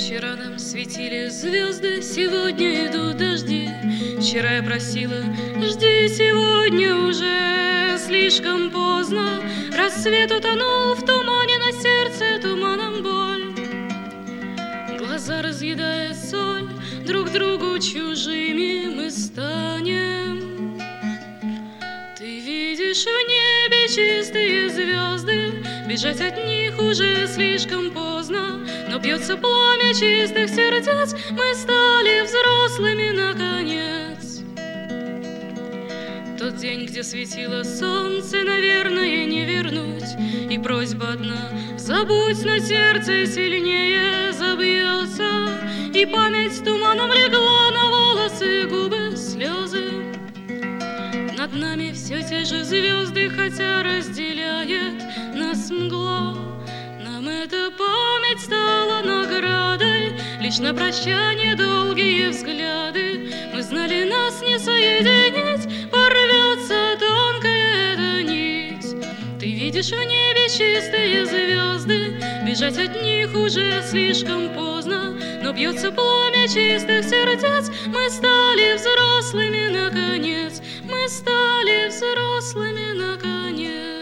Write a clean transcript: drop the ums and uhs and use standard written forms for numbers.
Вчера нам светили звезды, сегодня идут дожди. Вчера я просила, жди, сегодня уже слишком поздно. Рассвет утонул в тумане, на сердце туманом боль. Глаза разъедает соль, друг другу чужими мы станем. Ты видишь в небе чистые звезды, бежать от них уже слишком поздно. Но бьется пламя чистых сердец, мы стали взрослыми наконец. Тот день, где светило солнце, наверное, не вернуть. И просьба одна — забудь, но сердце сильнее забьется. И память туманом легла на волосы, губы, слезы. Над нами все те же звезды, хотя разделяет нас мгла. Нам эта память стала наградой, лишь на прощание долгие взгляды. Мы знали, нас не соединить, порвется тонкая эта нить. Ты видишь в небе чистые звезды, бежать от них уже слишком поздно. Но бьется пламя чистых сердец, мы стали взрослыми наконец. Мы стали взрослыми наконец.